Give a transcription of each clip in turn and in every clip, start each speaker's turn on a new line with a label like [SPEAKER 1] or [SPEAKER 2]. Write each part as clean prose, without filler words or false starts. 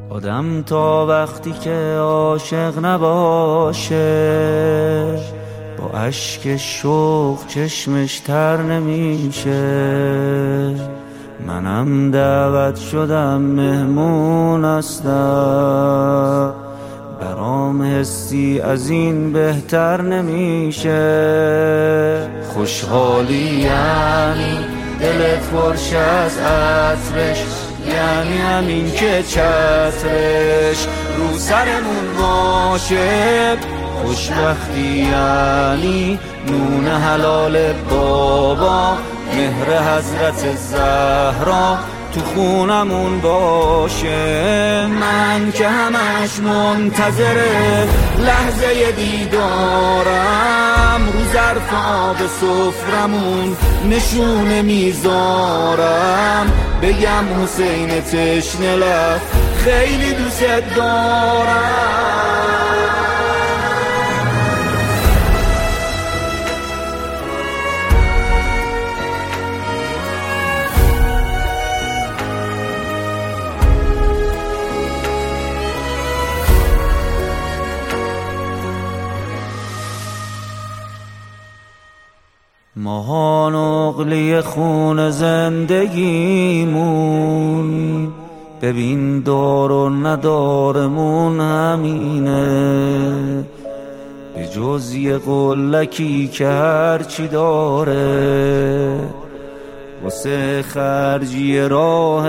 [SPEAKER 1] آدم تا وقتی که عاشق نباشه با اشک شوق چشمش تر نمیشه. منم دعوت شدم مهمون هستم، برام حسی از این بهتر نمیشه. خوشحالی یعنی دلت پرش از عطرش، یعنی همین که چترش رو سرمون باشه. خوشبختی یعنی نون حلال بابا، مهر حضرت زهرا تو خونمون باشه. من که همش منتظر لحظه دیدارم، رو ظرف آب سفرمون نشونه میذارم، بگم حسین تشنه لب خیلی دوست دارم. ماهان اغلی خون زندگیمون، ببین دار و ندارمون همینه، به جز یه قلکی که هرچی داره واسه خرجی راه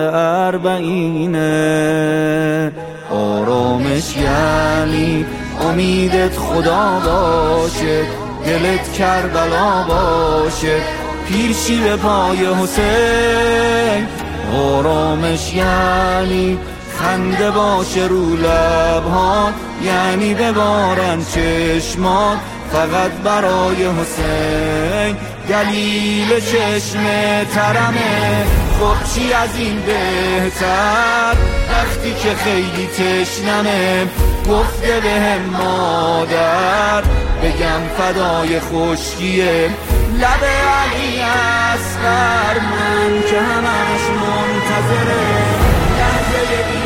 [SPEAKER 1] 40. آرامش یعنی امیدت خدا باشه، دلت کربلا باشه، پیرشی به پای حسین. آرامش یعنی خنده باشه رو لبها، یعنی ببارن چشمات فقط برای حسین. دلیل چشم ترمه، خب چی از این بهتر، وقتی که خیلی تشنمه گفته بهم مادر، بگم فدای خشکیه لب علی اصغر. من که همش منتظره لحظه